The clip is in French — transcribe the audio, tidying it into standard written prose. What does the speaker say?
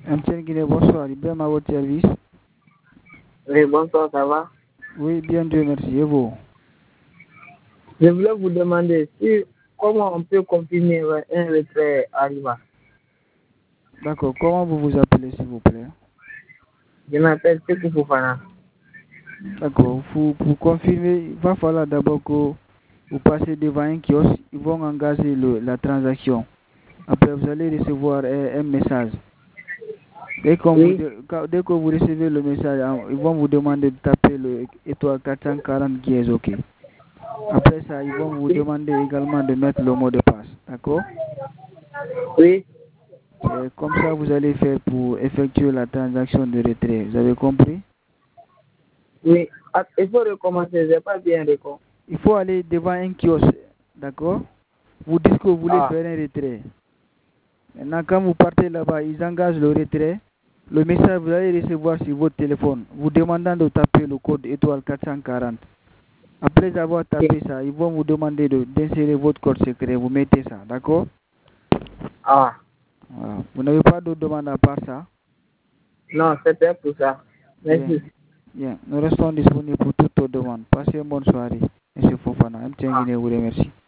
MTN Guinée, bonsoir. Ibrahim à votre service. Oui, bonsoir, ça va? Oui, bien, Dieu merci. Et vous? Je voulais vous demander comment on peut confirmer un retrait Arriva. D'accord. Comment vous vous appelez, s'il vous plaît? Je m'appelle Sekou Fofana. D'accord. Pour confirmer, il va falloir d'abord que vous passez devant un kiosque. Ils vont engager la transaction. Après, vous allez recevoir un message. Dès que vous recevez le message, ils vont vous demander de taper le étoile 440 qui est OK. Après ça, ils vont vous demander également de mettre le mot de passe. D'accord? Oui. C'est comme ça que vous allez faire pour effectuer la transaction de retrait. Vous avez compris? Oui. Il faut recommencer. Je n'ai pas bien compris. Il faut aller devant un kiosque. D'accord? Vous dites que vous voulez faire un retrait. Maintenant, quand vous partez là-bas, ils engagent le retrait. Le message, vous allez recevoir sur votre téléphone, vous demandant de taper le code étoile 440. Après avoir tapé ça, ils vont vous demander d'insérer votre code secret. Vous mettez ça, d'accord? Voilà. Vous n'avez pas d'autres demandes à part ça? Non, c'était pour ça. Merci. Bien. Nous restons disponibles pour toutes vos demandes. Passez une bonne soirée. M. Fofana, MTN Guinée vous remercie.